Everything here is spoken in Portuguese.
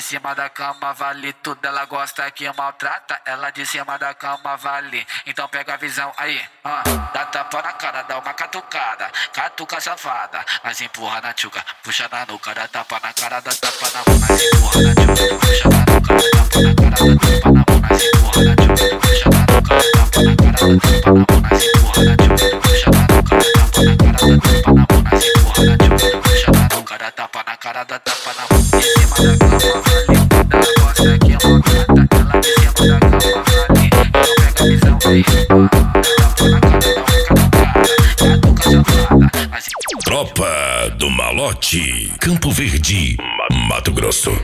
de cima da cama vale tudo, ela gosta que maltrata. Ela de cima da cama vale, então pega a visão aí. Dá tapa na cara, dá uma catucada, catuca safada. Mas empurra na tchuca, puxa na nuca, dá tapa na cara, dá tapa na mão. Mas empurra na tchuca, puxa na nuca, dá tapa na cara, dá tapa na mão. Mas empurra na tchuca, puxa na nuca, dá tapa na cara, dá tapa na mão. Mas empurra na tchuca, puxa na nuca, dá tapa na cara, dá tapa na mão. Mas empurra na tchuca, puxa na nuca, dá tapa na cara, dá tapa na mão. De cima da cama vale, ela gosta que maltrata. Ela de cima da cama vale, então pega a visão aí. Dá tapa na cara, dá uma catucada, catuca safada. Mas Tropa do Malote, Campo Verde, Mato Grosso.